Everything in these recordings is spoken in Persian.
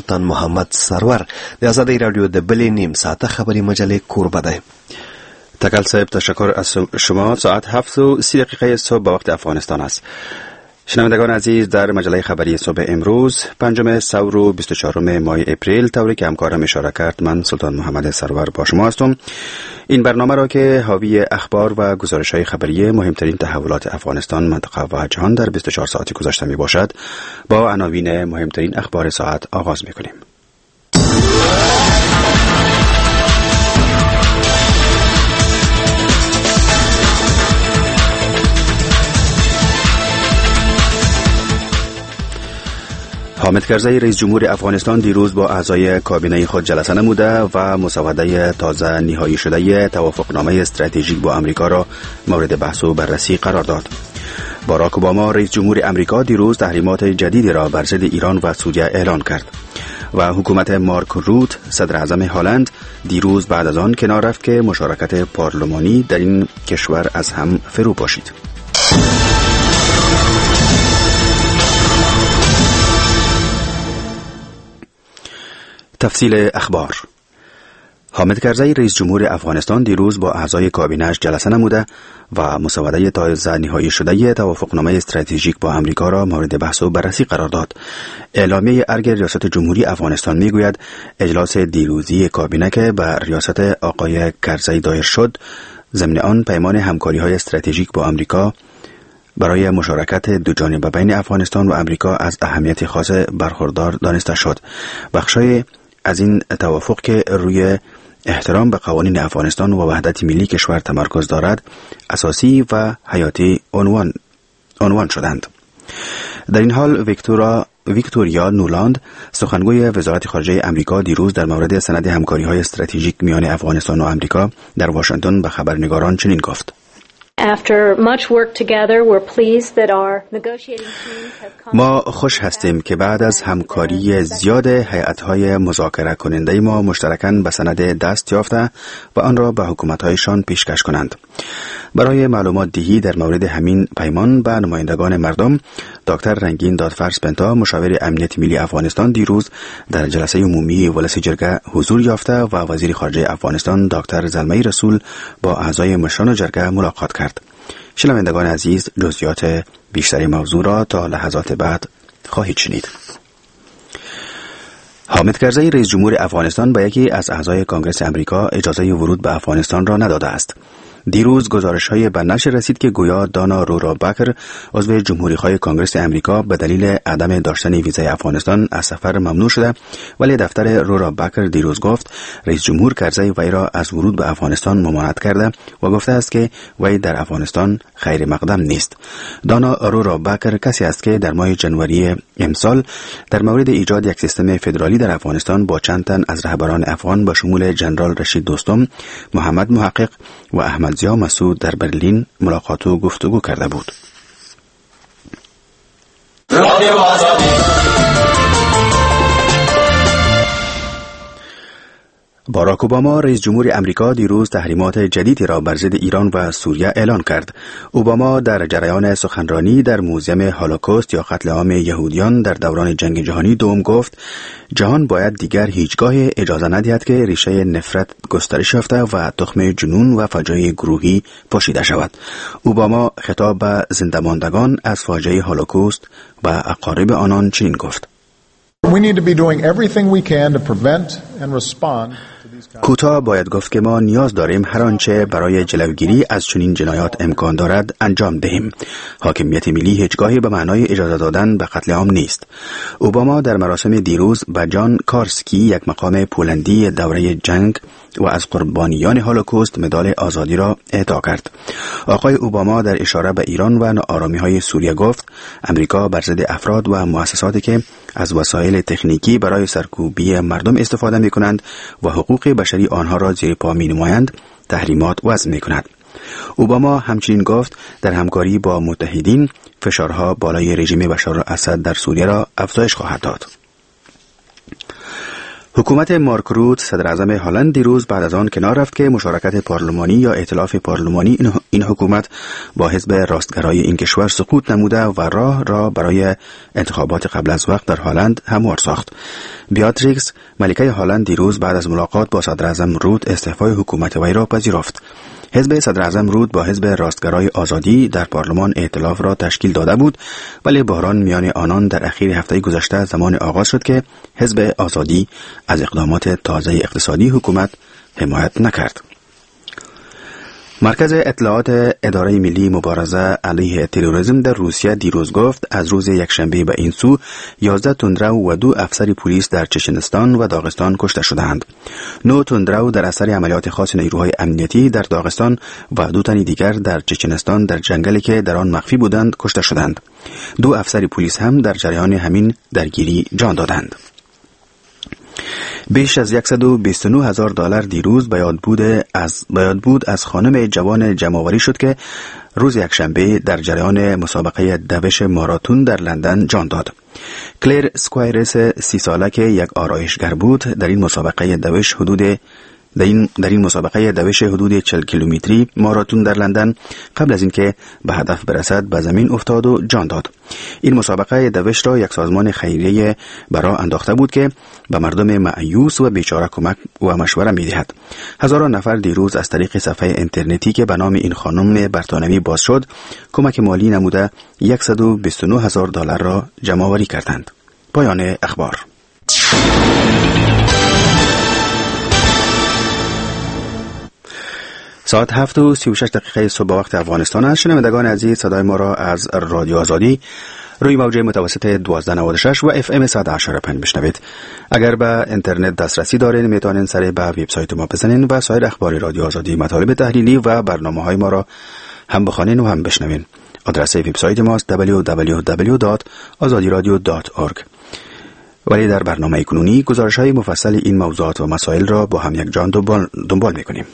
سلطان محمد سرور د آزادۍ رادیو د بلې نیم ساعته خبری مجله کوربه ده. تکل صاحب تشکر از شما. ساعت 7:30 صبح به وقت افغانستان است. شنوندگان عزیز، در مجله خبری صبح امروز 5 ثور و 24 ماه اپریل، طوری که همکارم اشاره کرد، من سلطان محمد سرور با شما هستم. این برنامه را که حاوی اخبار و گزارش‌های خبری مهمترین تحولات افغانستان، منطقه و جهان در 24 ساعت گذشته می باشد، با عناوین مهمترین اخبار ساعت آغاز می کنیم. حامد کرزی رئیس جمهور افغانستان دیروز با اعضای کابینه خود جلسه نموده و مسوده تازه نهایی شده توافقنامه استراتژیک با امریکا را مورد بحث و بررسی قرار داد. باراک اوباما رئیس جمهور امریکا دیروز تحریمات جدیدی را بر ضد ایران و سوریه اعلان کرد و حکومت مارک روت صدر اعظم هلند دیروز بعد از آن کنار رفت که مشارکت پارلمانی در این کشور از هم فرو پاشید. تفصیل اخبار. حامد کرزی رئیس جمهور افغانستان دیروز با اعضای کابینه‌اش جلسه نموده و مسوده تازه نهایی شده توافقنامه استراتژیک با امریکا را مورد بحث و بررسی قرار داد. اعلامیه ارگ ریاست جمهوری افغانستان میگوید اجلاس دیروزی کابینه که بر ریاست آقای کرزی دایر شد، ضمن آن پیمان همکاری‌های استراتژیک با امریکا برای مشارکت دو جانبه بین افغانستان و امریکا از اهمیت خاص برخوردار دانسته شد. بخشای از این توافق که روی احترام به قوانین افغانستان و وحدت ملی کشور تمرکز دارد، اساسی و حیاتی عنوان شدند. در این حال ویکتوریا نولاند، سخنگوی وزارت خارجه امریکا، دیروز در مورد سند همکاری‌های استراتژیک میان افغانستان و امریکا در واشنگتن به خبرنگاران چنین گفت: ما خوش هستیم که بعد از همکاری زیاد هیئت‌های مذاکره کننده ما مشترکاً به سند دست یافته و آن را به حکومت‌هایشان پیشکش کنند. برای معلومات دهی در مورد همین پیمان به نمایندگان مردم، دکتر رنگین دادفرس پنتا، مشاور امنیت ملی افغانستان، دیروز در جلسه عمومی ولسی جرگه حضور یافته و وزیر خارجه افغانستان دکتر زلمه‌ای رسول با اعضای مشران جرگه ملاقات کرد. شنوندگان عزیز، جزئیات بیشتری موضوع را تا لحظات بعد خواهید شنید. حامد کرزی رئیس جمهور افغانستان به یکی از اعضای کنگره امریکا اجازه ورود به افغانستان را نداده است. دیروز گزارش‌های به نشر رسید که گویا دانا رورا بکر، عضو جمهوری‌خواه کنگره امریکا، به دلیل عدم داشتن ویزای افغانستان از سفر ممنوع شده، ولی دفتر رورا بکر دیروز گفت رئیس جمهور کرزی وی را از ورود به افغانستان ممانعت کرده و گفته است که وی در افغانستان خیر مقدم نیست. دانا رورا بکر کسی است که در ماه ژانویه امسال در مورد ایجاد یک سیستم فدرالی در افغانستان با چند تن از رهبران افغان به شمول جنرال رشید دوستم، محمد محقق و احمد ضیا مسعود در برلین ملاقات و گفتگو کرده بود. باراک اوباما رئیس جمهور امریکا دیروز تحریمات جدیدی را بر ضد ایران و سوریه اعلان کرد. اوباما در جریان سخنرانی در موزیم هولوکاست یا قتل عام یهودیان در دوران جنگ جهانی دوم گفت جهان باید دیگر هیچگاه اجازه ندهد که ریشه نفرت گسترش یافته و تخم جنون و فاجعه گروهی پاشیده شود. اوباما خطاب به زنده‌ماندگان از فاجعه هولوکاست و اقارب آنان چنین گفت: We need to be doing everything we can to prevent and respond. کوتاه باید گفت که ما نیاز داریم هر آنچه برای جلوگیری از چنین جنایات امکان دارد انجام دهیم. حاکمیت ملی هیچگاهی به معنای اجازه دادن به قتل عام نیست. اوباما در مراسم دیروز به جان کارسکی، یک مقام پولندی دوره جنگ و از قربانیان هولوکاست، مدال آزادی را اعطا کرد. آقای اوباما در اشاره به ایران و ناآرامی‌های سوریه گفت امریکا بر ضد افراد و مؤسساتی که از وسایل تکنیکی برای سرکوبی مردم استفاده می‌کنند و حقوق بشری آنها را زیر پا می‌نمایند تحریمات وضع می‌کند. اوباما همچنین گفت در همکاری با متحدین فشارها بالای رژیم بشار الاسد در سوریه را افزایش خواهد داد. حکومت مارک روت صدر اعظم هلند دیروز بعد از آن کنار رفت که مشارکت پارلمانی یا ائتلاف پارلمانی این حکومت با حزب راستگرای این کشور سقوط نموده و راه را برای انتخابات قبل از وقت در هلند هموار ساخت. بیاتریکس ملکه هلند دیروز بعد از ملاقات با صدر اعظم روت استعفای حکومت وی را پذیرفت. حزب صدر اعظم روت با حزب راستگرای آزادی در پارلمان ائتلاف را تشکیل داده بود، ولی بحران میان آنان در اخیر هفته گذشته زمان آغاز شد که حزب آزادی از اقدامات تازه اقتصادی حکومت حمایت نکرد. مرکز اطلاعات اداره ملی مبارزه علیه تروریسم در روسیه دیروز گفت از روز یکشنبه به این سو 11 تندرو و 2 افسر پلیس در چچنستان و داغستان کشته شدند. 9 تندرو در اثر عملیات خاص نیروهای امنیتی در داغستان و 2 تن دیگر در چچنستان در جنگلی که در آن مخفی بودند کشته شدند. 2 افسر پلیس هم در جریان همین درگیری جان دادند. بیش از $129,000 دیروز به یاد بود از خانم جوان جمع‌آوری شد که روز یکشنبه در جریان مسابقه دوش ماراتون در لندن جان داد. کلیر سکوایرس 30 ساله که یک آرایشگر بود در این مسابقه دوش حدود 40 کیلومتری ماراتون در لندن قبل از اینکه به هدف برسد به زمین افتاد و جان داد. این مسابقه دوش را یک سازمان خیریه برای انداخته بود که به مردم مایوس و بیچاره کمک و مشوره می‌دهد. هزاران نفر دیروز از طریق صفحه اینترنتی که به نام این خانم برتانوی باز شد کمک مالی نموده $129,000 را جمع آوری کردند. پایان اخبار. ساعت 7:36 صبح وقت افغانستان است. شنوندگان عزیز، صدای ما را از رادیو آزادی روی موج متوسط 1296 و FM 100.5 بشنوید. اگر به اینترنت دسترسی دارین میتونین سر به وبسایت ما بزنین و سایر اخبار رادیو آزادی، مطالب تحلیلی و برنامه‌های ما را هم بخوانین و هم بشنوین. آدرس وبسایت ما است www.azadiradio.org. ولی در برنامه کنونی گزارش‌های مفصل این موضوعات و مسائل را با هم یک جان دنبال می‌کنیم.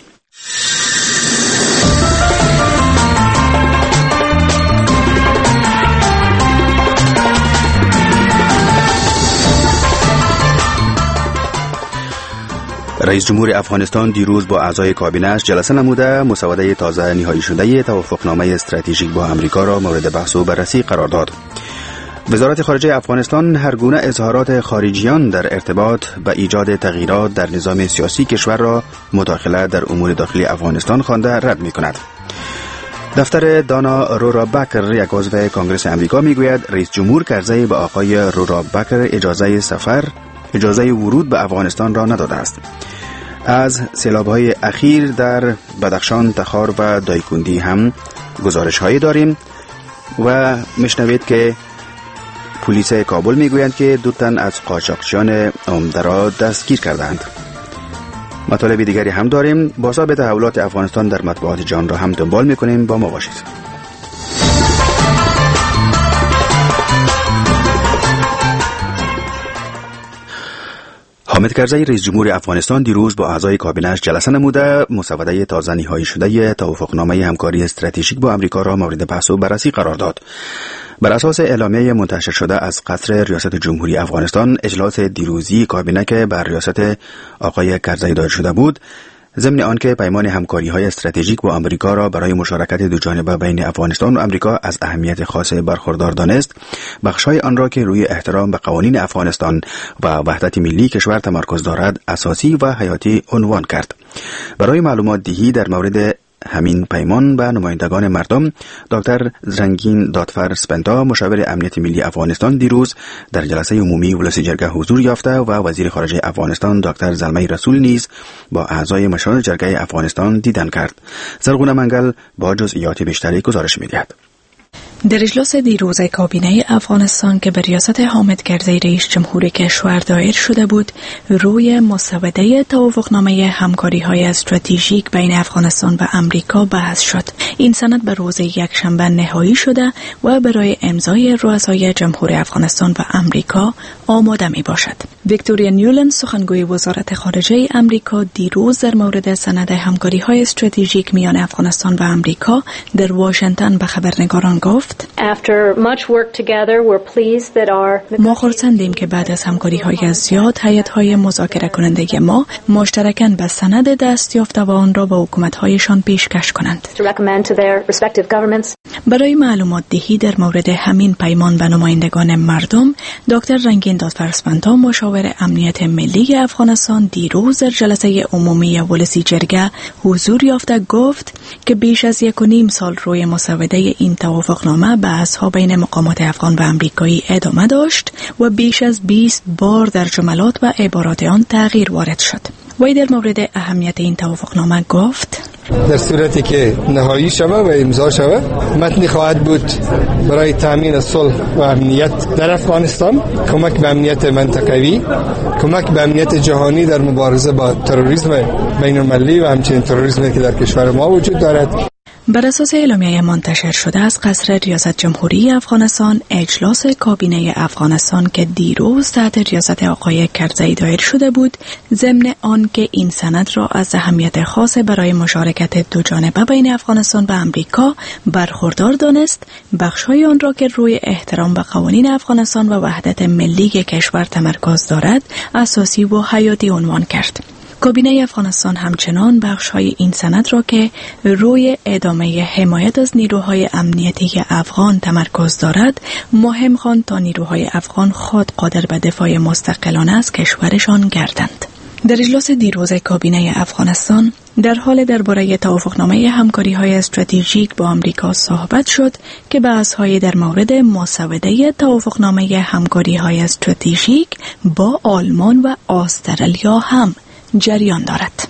رئیس جمهور افغانستان دیروز با اعضای کابینه‌اش جلسه نموده مسوده تازه نهایی شده توافقنامه استراتژیک با آمریکا را مورد بحث و بررسی قرار داد. وزارت خارجه افغانستان هر گونه اظهارات خارجیان در ارتباط به ایجاد تغییرات در نظام سیاسی کشور را مداخله در امور داخلی افغانستان خوانده رد می‌کند. دفتر دانا رورا بکر یک عضو کنگره آمریکا میگوید رئیس جمهور کرزی به آقای رورا بکر اجازه ورود به افغانستان را نداده است. از سیلاب‌های اخیر در بدخشان، تخار و دایکندی هم گزارش‌هایی داریم و میشنوید که پلیس کابل میگویند که 2 تن از قاچاقچیان عمده را دستگیر کردند. مطالب دیگری هم داریم. با ثبت تحولات افغانستان در مطبوعات جهان را هم دنبال میکنیم. با ما باشید. حامد کرزی رئیس جمهور افغانستان دیروز با اعضای کابینه‌اش جلسه نموده مسوده تازه نهایی شده توافقنامه همکاری استراتژیک با آمریکا را مورد بحث و بررسی قرار داد. بر اساس اعلامیه منتشر شده از قصر ریاست جمهوری افغانستان، اجلاس دیروزی کابینه که بر ریاست آقای کرزی دایر شده بود، ضمن آنکه پیمان همکاری‌های استراتژیک با آمریکا را برای مشارکت دوجانبه بین افغانستان و آمریکا از اهمیت خاص برخوردار دانست، بخش‌های آن را که روی احترام به قوانین افغانستان و وحدت ملی کشور تمرکز دارد اساسی و حیاتی عنوان کرد. برای معلومات دهی در مورد همین پیمان به نمایندگان مردم، دکتر زرنگین دادفر سپنتا مشاور امنیت ملی افغانستان دیروز در جلسه عمومی ولسی جرگه حضور یافته و وزیر خارجه افغانستان دکتر زلمه رسول نیز با اعضای مشران جرگه افغانستان دیدن کرد. زرغونه منگل با جزئیات بیشتری گزارش می‌دهد. در اجلاس دیروز کابینه افغانستان که به ریاست حامد کرزی رئیس جمهور کشور دایر شده بود، روی مسوده توافقنامه همکاری‌های استراتژیک بین افغانستان و آمریکا بحث شد. این سند به روز یکشنبه نهایی شده و برای امضای رؤسای جمهور افغانستان و آمریکا آماده می باشد. ویکتوریا نیولند سخنگوی وزارت خارجه آمریکا دیروز در مورد سند همکاری‌های استراتژیک میان افغانستان و آمریکا در واشنگتن به خبرنگاران گفت گفت: ما خرسندیم که بعد از همکاری‌های زیاد هیئت‌های مذاکره کننده ما مشترکاً به سند دست یافته و آن را به حکومت‌هایشان پیشکش کنند. برای معلومات دهی در مورد همین پیمان به نمایندگان مردم، دکتر رنگین دادفرسپنتا مشاور امنیت ملی افغانستان دیروز در جلسه عمومی ولسی جرگه حضور یافته گفت که بیش از 1.5 سال روی مسوده این توافقنامه بحث‌ها بین مقامات افغان و امریکایی ادامه داشت و بیش از 20 بار در جملات و عبارات آن تغییر وارد شد. وی در مورد اهمیت این توافقنامه گفت: در صورتی که نهایی شود و امضا شود، متنی خواهد بود برای تامین صلح و امنیت در افغانستان، کمک به امنیت منطقوی، کمک به امنیت جهانی در مبارزه با تروریسم بین‌المللی و همچنین تروریسمی که در کشور ما وجود دارد. بر اساس اعلامیه منتشر شده از قصر ریاست جمهوری افغانستان، اجلاس کابینه افغانستان که دیروز تحت ریاست آقای کرزی دایر شده بود، ضمن آن که این سند را از اهمیت خاص برای مشارکت دو جانبه بین افغانستان و امریکا برخوردار دانست، بخش‌های آن را که روی احترام به قوانین افغانستان و وحدت ملی کشور تمرکز دارد، اساسی و حیاتی عنوان کرد. کابینه افغانستان همچنان بخش‌های این سند را که روی ادامه حمایت از نیروهای امنیتی افغان تمرکز دارد مهم خواند تا نیروهای افغان خود قادر به دفاع مستقلانه از کشورشان گردند. در اجلاس دیروز کابینه افغانستان در حال درباره توافقنامه همکاری‌های استراتژیک با آمریکا صحبت شد که بحث‌های در مورد مسوده توافقنامه همکاری‌های استراتژیک با آلمان و استرالیا هم جریان دارد.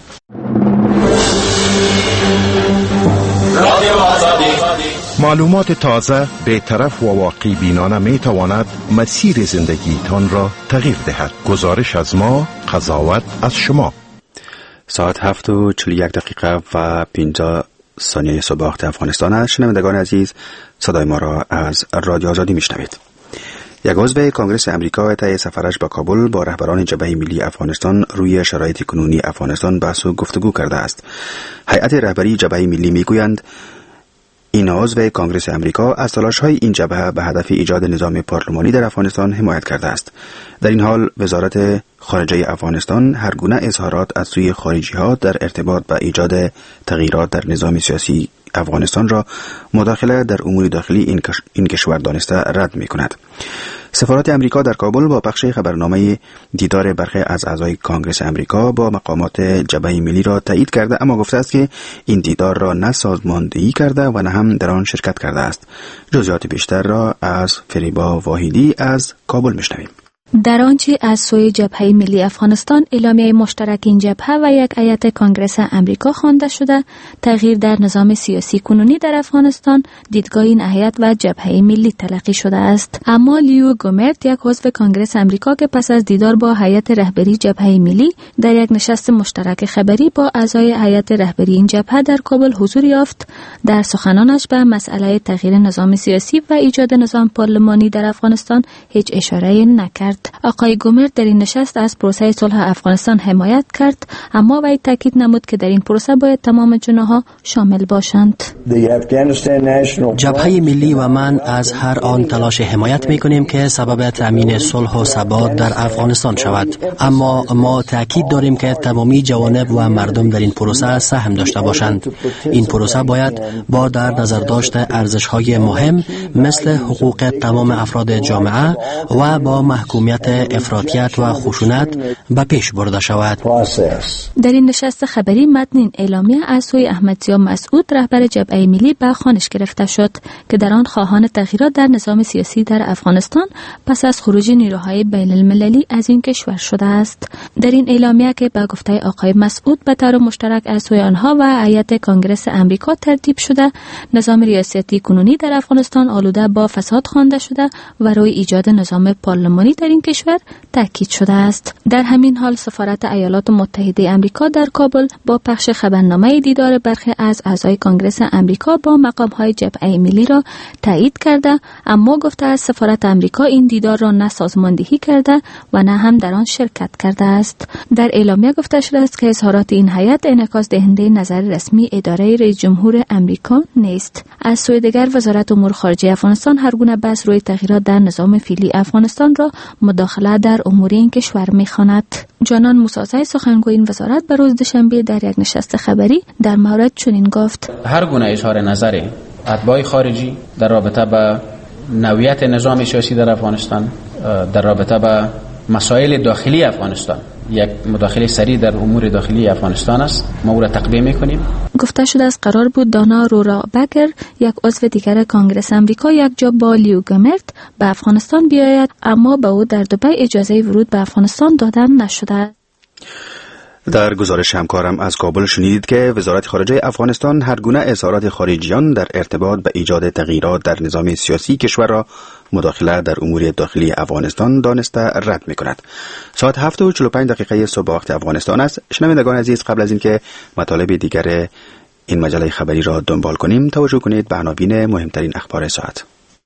معلومات تازه، بی‌طرف و واقعی بینانه می تواند مسیر زندگیتان را تغییر دهد. گزارش از ما، قضاوت از شما. ساعت 7:41 و 50 ثانیه صبح وقت افغانستان است. شنوندگان عزیز، صدای ما را از رادیو آزادی میشنوید. یک عضو کنگره امریکا طی سفرش به کابل با رهبران جبهه ملی افغانستان روی شرایط کنونی افغانستان بحث و گفتگو کرده است. هیئت رهبری جبهه ملی میگویند این عضو کنگره امریکا از تلاش‌های این جبهه به هدف ایجاد نظام پارلمانی در افغانستان حمایت کرده است. در این حال وزارت خارجه افغانستان هر گونه اظهارات از سوی خارجی‌ها در ارتباط با ایجاد تغییرات در نظام سیاسی افغانستان را مداخله در امور داخلی این کشور دانسته رد می‌کند. سفارت امریکا در کابل با پخش خبرنامه دیدار برخی از اعضای کنگره امریکا با مقامات جبهه ملی را تایید کرده، اما گفته است که این دیدار را نه سازماندهی کرده و نه هم در آن شرکت کرده است. جزئیات بیشتر را از فریبا واحدی از کابل میشنویم. در آنچه از سوی جبهه ملی افغانستان اعلامیه مشترک این جبهه و یک هیئت کنگره امریکا خوانده شده، تغییر در نظام سیاسی کنونی در افغانستان دیدگاه این هیئت و جبهه ملی تلقی شده است. اما لیو گومرت، یک عضو کنگره امریکا که پس از دیدار با هیئت رهبری جبهه ملی در یک نشست مشترک خبری با اعضای هیئت رهبری این جبهه در کابل حضور یافت، در سخنانش به مسئله تغییر نظام سیاسی و ایجاد نظام پارلمانی در افغانستان هیچ اشاره نکرد. آقای گومرت در این نشست از پروسه صلح افغانستان حمایت کرد، اما وی تاکید نمود که در این پروسه باید تمام جناح‌ها شامل باشند. جبهه ملی و من از هر آن تلاش حمایت می‌کنیم که سبب تامین صلح و ثبات در افغانستان شود، اما ما تاکید داریم که تمامی جوانب و مردم در این پروسه سهم داشته باشند. این پروسه باید با در نظر داشت ارزش‌های مهم مثل حقوق تمام افراد جامعه و با محکومیت افراطیت و خشونت به پیش برده شود. در این نشست خبری متن این اعلامیه از سوی احمدضیا مسعود رهبر جبهه ملی به خوانش گرفته شد که در آن خواهان تغییرات در نظام سیاسی در افغانستان پس از خروج نیروهای بین المللی از این کشور شده است. در این اعلامیه که به گفته آقای مسعود به طور مشترک از سوی آنها و هیئت کنگره امریکا ترتیب شده، نظام ریاستی کنونی در افغانستان آلوده با فساد خوانده شده و روی ایجاد نظام پارلمانی در این این کشور تاکید شده است. در همین حال سفارت ایالات متحده آمریکا در کابل با پخش خبرنامه دیدار برخی از اعضای کنگره آمریکا با مقام‌های جبهه ملی را تایید کرده، اما گفته است سفارت آمریکا این دیدار را نه سازماندهی کرده و نه هم در آن شرکت کرده است. در اعلامیه گفته شده است که اظهارات این هیئت انعکاس دهنده نظر رسمی اداره رئیس جمهور آمریکا نیست. از سوی دیگر وزارت امور خارجه افغانستان هر گونه بحث روی تغییرات در نظام فعلی افغانستان را مداخله در امور این کشور می‌خواند. جانان موسازی سخنگوی این وزارت به روز دوشنبه در یک نشست خبری در مورد چنین گفت: هر گونه اظهار نظر اتباع خارجی در رابطه با نوعیت نظام سیاسی در افغانستان، در رابطه با مسائل داخلی افغانستان، یک مداخله سریع در امور داخلی افغانستان است، ما او را تقبیه می‌کنیم. گفته شده است قرار بود دانا رورا بکر، یک عضو دیگر کنگره آمریکا، یک جا با لیو گمرت به افغانستان بیاید، اما به او در دبی اجازه ورود به افغانستان داده نشده. در گزارش همکارم از کابل شنیدید که وزارت خارجه افغانستان هر گونه اظهارات خارجیان در ارتباط به ایجاد تغییرات در نظام سیاسی کشور را مداخله در امور داخلی افغانستان دانسته رد می‌کند. ساعت 7:45 صبح وقت افغانستان است. شنوندگان عزیز، قبل از اینکه مطالب دیگر این مجله خبری را دنبال کنیم، توجه کنید به عناوین مهمترین اخبار ساعت.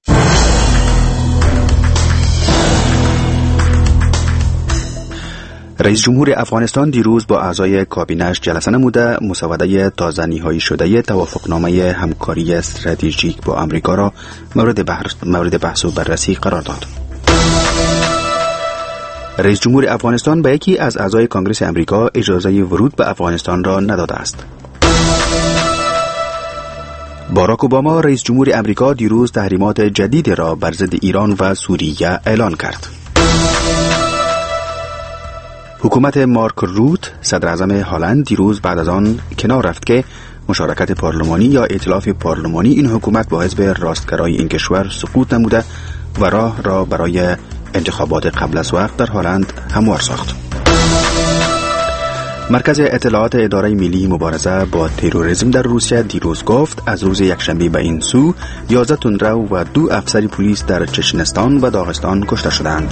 رئیس جمهور افغانستان دیروز با اعضای کابینه‌اش جلسه نموده مسوده تازه نهایی شده توافقنامه همکاری استراتژیک با آمریکا را مورد بحث و بررسی قرار داد. رئیس جمهور افغانستان به یکی از اعضای کنگره آمریکا اجازه ورود به افغانستان را نداده است. باراک اوباما رئیس جمهور آمریکا دیروز تحریمات جدید را بر ضد ایران و سوریه اعلان کرد. حکومت مارک روت صدر اعظم هلند دیروز بعد از آن کنار رفت که مشارکت پارلمانی یا ائتلاف پارلمانی این حکومت با حزب راستگرای این کشور سقوط نموده و راه را برای انتخابات قبل از وقت در هلند هموار ساخت. مرکز اطلاعات اداره ملی مبارزه با تروریسم در روسیه دیروز گفت از روز یکشنبه به این سو 11 تندرو و 2 افسر پلیس در چچنستان و داغستان کشته شدند.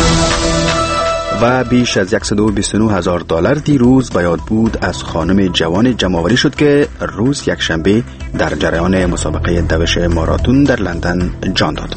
و بیش از $129,000 دیروز به یاد بود از خانم جوان جمع‌آوری شد که روز یکشنبه در جریان مسابقه دوش ماراتون در لندن جان داد.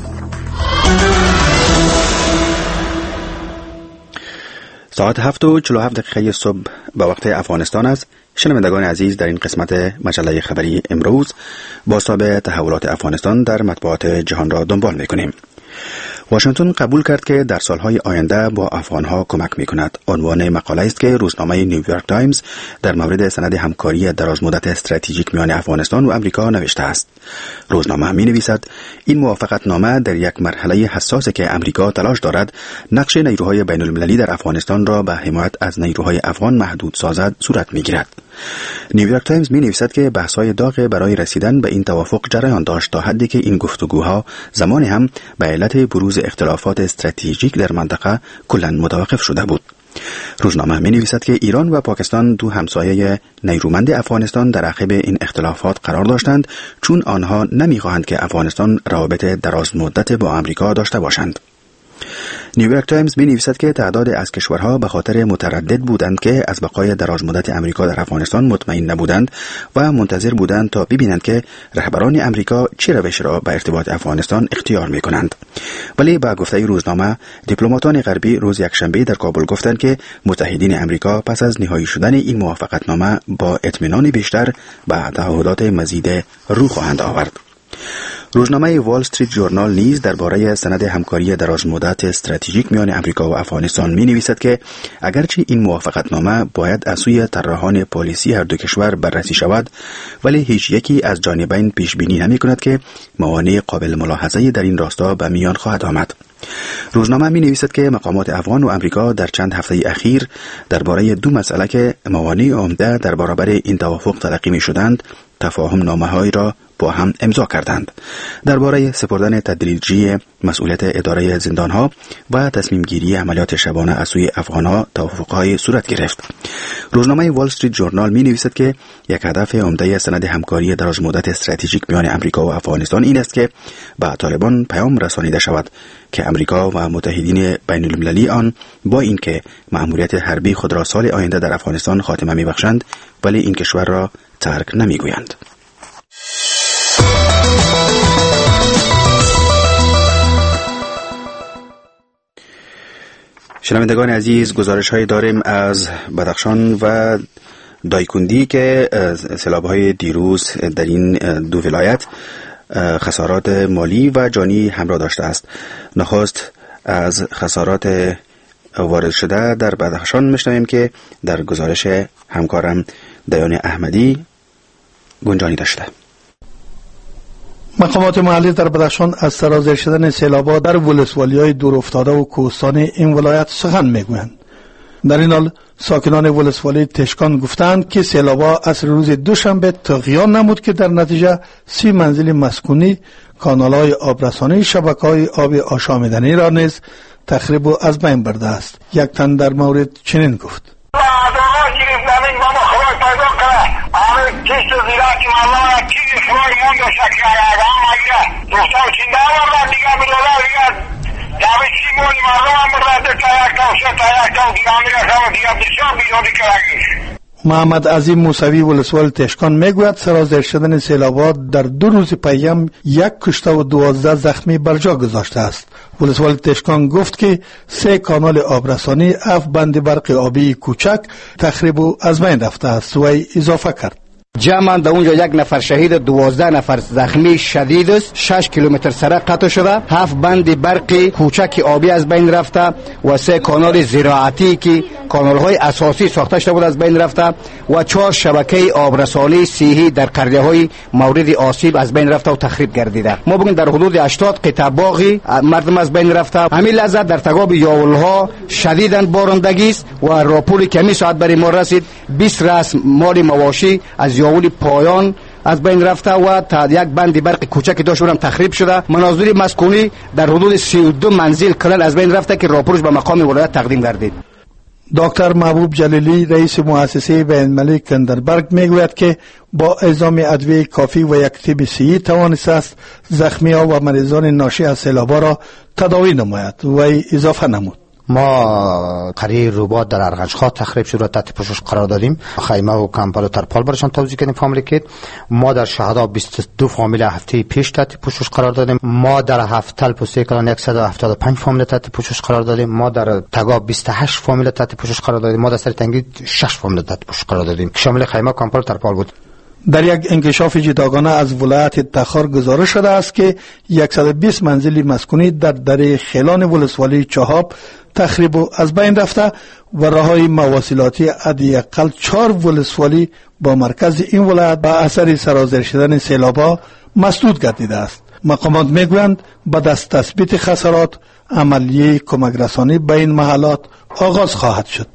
ساعت 7:47 صبح به وقت افغانستان است. شنوندگان عزیز، در این قسمت مجله خبری امروز بازتاب تحولات افغانستان در مطبوعات جهان را دنبال می‌کنیم. واشنگتن قبول کرد که در سالهای آینده با افغانها کمک می‌کند. عنوان مقاله است که روزنامه نیویورک تایمز در مورد سند همکاری درازمدت استراتژیک میان افغانستان و آمریکا نوشته است. روزنامه می‌نویسد این موافقتنامه در یک مرحله حساسی که آمریکا تلاش دارد نقش نیروهای بین‌المللی در افغانستان را به حمایت از نیروهای افغان محدود سازد صورت می‌گیرد. نیویورک تایمز می‌نویسد که بحث‌های داغ برای رسیدن به این توافق جریان داشت تا حدی که این گفتگوها زمان هم به علت بروز اختلافات استراتژیک در منطقه کلاً متوقف شده بود. روزنامه می‌نویسد که ایران و پاکستان دو همسایه نیرومند افغانستان در عقب این اختلافات قرار داشتند، چون آنها نمی‌خواهند که افغانستان روابط درازمدت با آمریکا داشته باشند. نیویورک تایمز می‌نویسد که تعداد از کشورها به خاطر متردد بودند که از بقای درازمدت آمریکا در افغانستان مطمئن نبودند و منتظر بودند تا ببینند که رهبران آمریکا چه روش را به ارتباط افغانستان اختیار می‌کنند. ولی با گفته روزنامه، دیپلماتان غربی روز یکشنبه در کابل گفتند که متحدین آمریکا پس از نهایی شدن این موافقتنامه با اطمینان بیشتر به تعهدات مزید رو خواهند آورد. روزنامه وال استریت ژورنال نیز درباره سند همکاری درازمدت استراتژیک میان آمریکا و افغانستان می‌نویسد که اگرچه این موافقتنامه باید از سوی طراحان پالیسی هر دو کشور بررسی شود، ولی هیچ یکی از جانبین پیش بینی نمی‌کند که موانع قابل ملاحظه‌ای در این راستا به میان خواهد آمد. روزنامه می‌نویسد که مقامات افغان و آمریکا در چند هفته اخیر درباره دو مسئله که موانع عمده در برابر این توافق تلقی می‌شدند تفاهم نامه‌هایی را با هم امضا کردند. درباره سپردن تدریجی مسئولیت اداره زندانها و تصمیم گیری عملیات شبانه از سوی افغانها توافق‌های صورت گرفت. روزنامه وال استریت ژورنال می‌نویسد که یک هدف عمده سند همکاری دراز مدت استراتژیک میان امریکا و افغانستان این است که به طالبان پیام رسانیده شود که امریکا و متحدین بین‌المللی آن با اینکه مأموریت حربی خود را سال آینده در افغانستان خاتمه می‌بخشند ولی این کشور را ترک نمی‌گویند. شنوندگان عزیز، گزارش‌هایی داریم از بدخشان و دایکندی که سیلاب‌های دیروز در این دو ولایت خسارات مالی و جانی همراه داشته است. نخست از خسارات وارد شده در بدخشان میشنویم که در گزارش همکارم دیان احمدی گنجانی داشته. مقامات محلی در بدخشان از سرازیر شدن سیلاب‌ها در ولسوالی‌های دورافتاده و کوهستانی این ولایت سخن میگویند. در این حال ساکنان ولسوالی تشکان گفتند که سیلاب‌ها از روز دوشنبه طغیان نمود که در نتیجه 30 منزل مسکونی، کانال‌های آبرسانی، شبکه‌های آب آشامیدنی را نیز تخریب و از بین برده است. یک تن در مورد چنین گفت: محمد عظیم موسوی ولسوال تشکان میگوید سرازیر شدن سیلاب‌ها در 2 روز پیام 1 کشته و 12 زخمی بر جا گذاشته است. ولسوال تشکان گفت که 3 کانال آبرسانی، 7 بند برق آبی کوچک تخریب و از بین رفته است. و اضافه کرد: جمعاً در اونجا 1 نفر شهید، 12 نفر زخمی شدید است. 6 کیلومتر سرک قطع شده، 7 بند برقی کوچک آبی از بین رفته و 3 کانال زراعتی که کانال‌های اساسی ساخته شده بود از بین رفته و 4 شبکه آبرسانی صحی در قریه‌های مورد آسیب از بین رفته و تخریب گردیده. ما بگیم در حدود 80 قطعه باغی مردم از بین رفته. همین لحظه در تگاب یاولها شدیداً بارندگی است و راپوری کمی ساعت برای ما رسید 20 راس مال مواشی از یاول پایان از بین رفته و تا 1 بند برق کوچکی داشت اونم تخریب شده. منازل مسکونی در حدود 32 منزل کلن از بین رفته که راپورش به مقام ولایت تقدیم گردید. دکتر محبوب جلیلی رئیس مؤسسه بین‌المللی کندربرگ میگوید که با اعزام ادویه کافی و یک تیب صحی توانسته است زخمی‌ها و مریضان ناشی از سیلاب‌ها را تداوی نماید. و اضافه نمود: ما قریه روبات در ارغنجخا تخریب شد و تحت پوشش قرار دادیم. خیمه و کمپل و ترپال برشان توزیع کردیم فامیل کیت. ما در شهدا 22 فامیل هفته پیش تحت پوشش قرار دادیم. ما در هفتل پوسه کلان 175 فامیل تحت پوشش قرار دادیم. ما در تگاب 28 فامیل تحت پوشش قرار دادیم. ما در سر تنگی 6 فامیل تحت پوشش قرار دادیم که شامل خیمه و کمپل و ترپال بود. در یک انکشاف جداگانه از ولایت تخار گزارش شده است که 120 منزل مسکونی در دره خیلان ولسوالی چهاب تخریب و از بین رفته و راههای مواصلاتی حداقل 4 ولسوالی با مرکز این ولایت به اثر سرازیر شدن سیلاب‌ها مسدود گردیده است. مقامات میگویند بعد از تثبیت خسارات عملیه کمک رسانی به این محلات آغاز خواهد شد.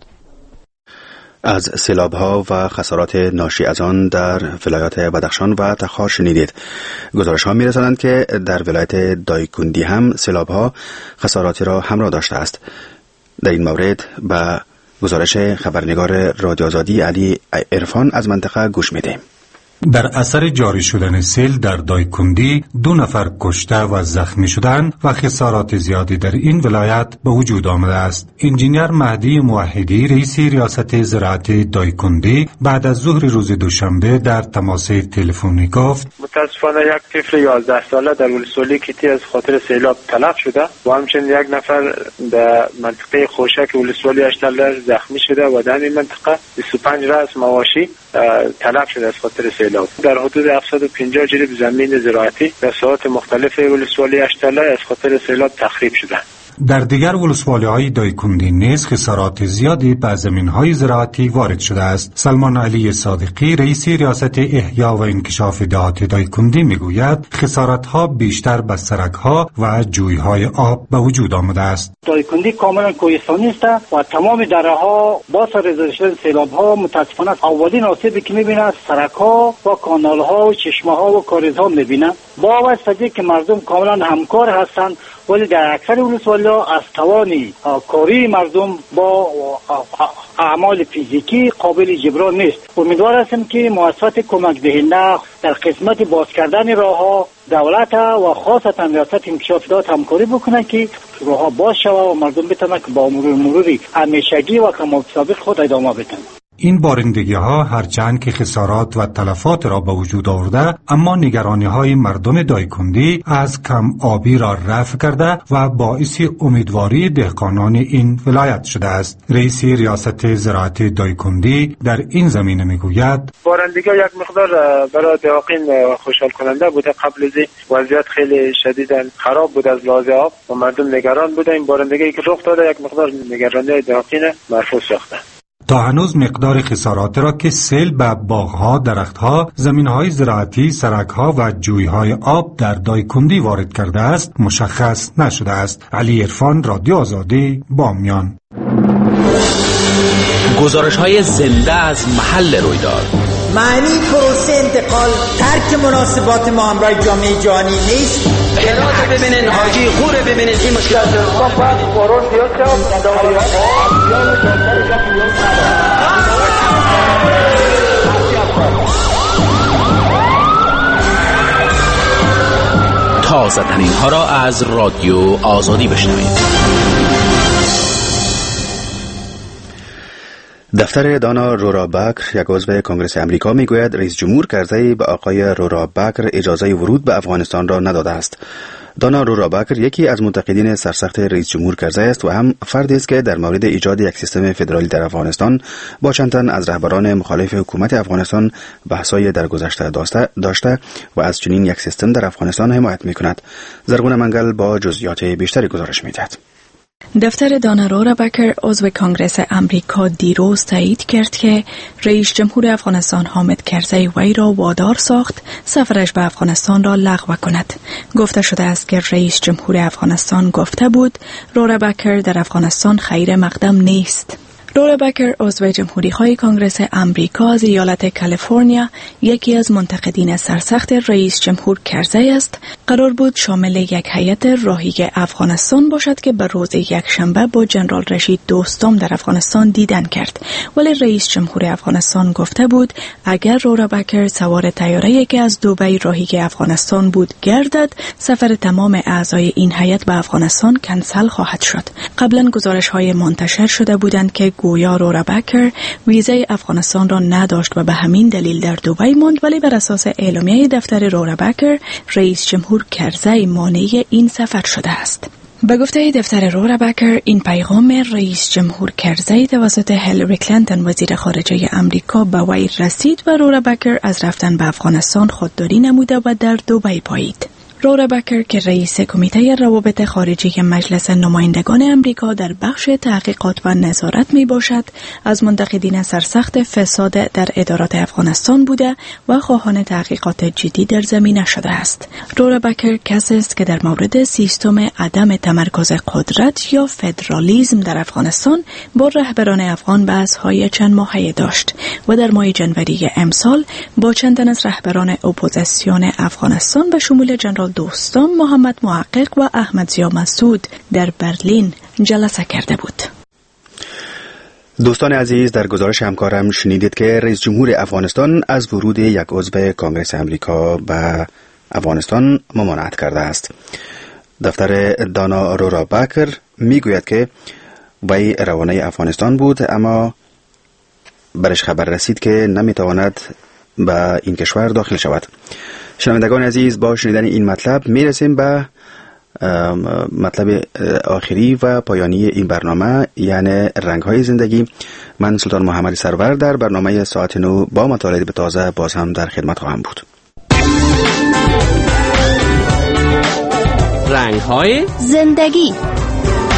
از سیلاب‌ها و خسارات ناشی از آن در ولایات بدخشان و تخار شنیدید. گزارش‌ها می‌رسانند که در ولایت دایکندی هم سیلاب‌ها خساراتی را همراه داشته است. در این مورد به گزارش خبرنگار رادیو آزادی علی عرفان از منطقه گوش می‌دهیم. در اثر جاری شدن سیل در دایکندی 2 نفر کشته و زخمی شدند و خسارات زیادی در این ولایت به وجود آمده است. انجینیر مهدی موحدی رئیس ریاست زراعت دایکندی بعد از ظهر روز دوشنبه در تماس تلفنی گفت: متاسفانه یک طفل 11 ساله در ولسوالی کیتی از خاطر سیلاب تلف شده و همچنین 1 نفر در منطقه خوشک ولسوالی اشتلر زخمی شده و در این منطقه 25 راس مواشی تلف شده از خاطر سیلاب. در حدود 750 جریب زمین زراعتی در ساحات مختلف ولسوالی اشتله از خاطر سیلاب تخریب شده. در دیگر ولسوالی‌های دایکندی نیز خسارات زیادی به زمین‌های زراعتی وارد شده است. سلمان علی صادقی رئیس ریاست احیا و انکشاف دهات دایکندی میگوید خسارت‌ها بیشتر به سرک‌ها و جوی‌های آب به وجود آمده است. دایکندی کاملا کوهستانی است و تمام دره‌ها با سر شدن سیلاب‌ها متاسفانه اولین آسیبی که می‌بینند سرک‌ها و کانال‌ها و چشمه‌ها و کاریزها می‌بینند. با واسطه که مردم کاملا همکار هستند، ولی در اکثر ولسوالی‌ها از توانی کاری مردم با اعمال فیزیکی قابل جبران نیست. امیدوار هستم که مؤسسات کمک دهنده در قسمت باز کردن راه‌ها دولت و خاصتا ریاست انکشاف دهات همکاری بکنند که راه‌ها باز شود و مردم بتوانند با مروری همیشگی و کمال سابق خود ادامه بدن. این بارندگی ها هرچند که خسارات و تلفات را به وجود آورده، اما نگرانی های مردم دایکندی از کم آبی را رفع کرده و باعث امیدواری دهقانان این ولایت شده است. رئیس ریاست زراعت دایکندی در این زمینه میگوید بارندگی ها یک مقدار برای دهقان خوشحال کننده بوده. قبل از وضعیت خیلی شدیداً خراب بود از لحاظ آب و مردم نگران بوده. این بارندگی که رخ داده یک مقدار نگرانی دهقان مرفوع ساخته. تا هنوز مقدار خسارات را که سیل به باغ‌ها، درخت‌ها، زمین‌های زراعتی، سرک‌ها و جوی‌های آب در دایکندی وارد کرده است مشخص نشده است. علی عرفان، رادیو آزادی، بامیان. گزارش‌های زنده از محل رویداد. معنی پروسه انتقال ترک مناسبات ما همراه جامعه جهانی نیست. خیرات ببینین، حاجی خوره ببینین، این مشکلات تازه ترین ها را از رادیو آزادی بشنوید. دفتر دانا رورا بکر، یک عضو کنگره امریکا، میگوید رئیس جمهور کرزی به آقای رورا بکر اجازه ورود به افغانستان را نداده است. دانا رورا بکر یکی از منتقدین سرسخت رئیس جمهور کرزی است و هم فردی است که در مورد ایجاد یک سیستم فدرالی در افغانستان با چند تن از رهبران مخالف حکومت افغانستان بحث‌های درگذشته داشته و از چنین یک سیستم در افغانستان حمایت می‌کند. زرغون منگل با جزئیات بیشتری گزارش می‌دهد. دفتر دانا رورا بکر عضو کنگره امریکا دیروز تایید کرد که رئیس جمهور افغانستان حامد کرزی وی را وادار ساخت سفرش به افغانستان را لغو کند. گفته شده است که رئیس جمهور افغانستان گفته بود رورا بکر در افغانستان خیر مقدم نیست. رورا بکر عضو جمهوری‌های کنگره امریکا از ایالت کالیفرنیا یکی از منتقدین سرسخت رئیس جمهور کرزی است. قرار بود شامل یک هیئت راهی افغانستان باشد که به روز یکشنبه با جنرال رشید دوستم در افغانستان دیدن کرد، ولی رئیس جمهور افغانستان گفته بود اگر رورا بکر سوار طیاره‌ای که از دبی راهی افغانستان بود گردد، سفر تمام اعضای این هیئت به افغانستان کنسل خواهد شد. قبلا گزارش‌های منتشر شده بودند که گویا رورا بکر ویزای افغانستان را نداشت و به همین دلیل در دبی ماند، ولی بر اساس اعلامیه دفتر رورا بکر رئیس جمهور کرزی مانع این سفر شده است. به گفته دفتر رورا بکر این پیغام رئیس جمهور کرزی توسط هیلاری کلینتون وزیر خارجه امریکا به وی رسید و رورا بکر از رفتن به افغانستان خودداری نموده و در دبی پایید. رورا بکر که رئیس کمیته روابط خارجی مجلس نمایندگان امریکا در بخش تحقیقات و نظارت می باشد، از منتقدین سرسخت فساد در ادارات افغانستان بوده و خواهان تحقیقات جدی در زمینه شده است. رورا بکر کسی است که در مورد سیستم عدم تمرکز قدرت یا فدرالیسم در افغانستان با رهبران افغان بحث‌های چند ماهه داشت و در ماه جنوری امسال با چند تن از رهبران اپوزیسیون افغانستان به شمول جنرال دوستم، محمد محقق و احمد ضیا مسعود در برلین جلسه کرده بود. دوستان عزیز، در گزارش همکارم شنیدید که رئیس جمهور افغانستان از ورود یک عضو کنگره امریکا به افغانستان ممانعت کرده است. دفتر دانا رورا بکر میگوید که وی روانه افغانستان بود، اما برش خبر رسید که نمیتواند به این کشور داخل شود. شنوندگان عزیز، با شنیدن این مطلب میرسیم به مطلب آخری و پایانی این برنامه، یعنی رنگ‌های زندگی. من سلطان محمد سرور در برنامه ساعت 9 با مطالب تازه باز هم در خدمت خواهم بود. رنگ‌های زندگی.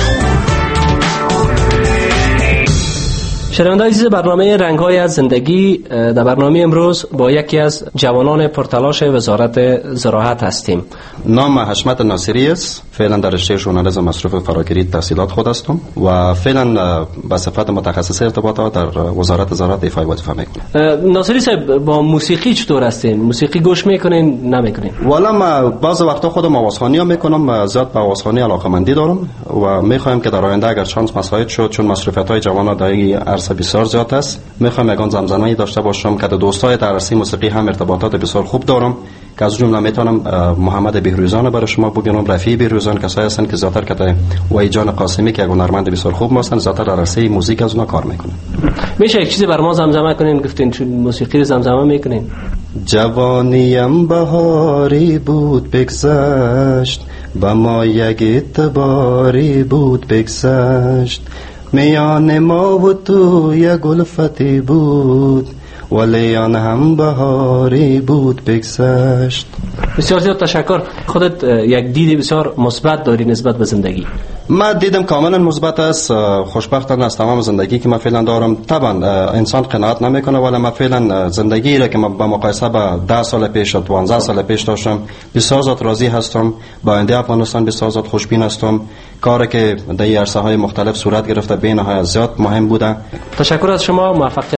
شنوندگان عزیز برنامه رنگ‌های از زندگی، در برنامه امروز با یکی از جوانان پرتلاش وزارت زراعت هستیم. نام حشمت ناصری است. فعلا در رشته ژورنالیسم مصرف فراگیری تحصیلات خود هستم و فعلا به صفت متخصص ارتباطات در وزارت زراعت ایفای وظیفه میکنم. ناصری صاحب، با موسیقی چطور هستین؟ موسیقی گوش میکنین نمیکنین؟ والا ما بعض وقتا خودم آوازخوانی هم میکنم، زیاد به آوازخوانی علاقه‌مندی دارم و میخوایم که در آینده اگر شانس مساعد شد، چون مصرفیت‌های جوانان در این عرصه بسیار زیاد است، میخوایم یگان زمزمه‌ای داشته باشم که دوستای در عرصه موسیقی هم ارتباطات بسیار خوب دارم که از جمله میتونم محمد بهروزان برای شما بگم، رفیع بهروزان، کسایی هستن که زیاتر که و جان قاسمی که هنرمند بسیار خوب هستن، زیاتر در عرصه موزیک از اونها کار میکنن. میشه یک چیزی بر ما زمزمه کنین؟ گفتین چون موسیقی رو زمزمه میکنین. جوانیم بهاری بود بگذشت، با ما یک اعتباری بود بگذشت، میان ما و تو یک الفتی بود، ولی آن هم بهاری بود بگذشت. بسیار زیاد تشکر. خودت یک دید بسیار مثبت داری نسبت به زندگی. من دیدم کاملا مثبت است. خوشبختانه از تمام زندگی که من فعلا دارم، طبعا انسان قناعت نمیکنه، ولی من فعلا زندگی را که من با مقایسه با 10 سال پیش و 12 سال پیش داشتم بسیار زیاد راضی هستم. با آینده افغانستان بسیار زیاد خوشبین هستم. کاری که در عرصه‌های مختلف صورت گرفته به نهایت زیاد مهم بوده. تشکر از شما. موفقیت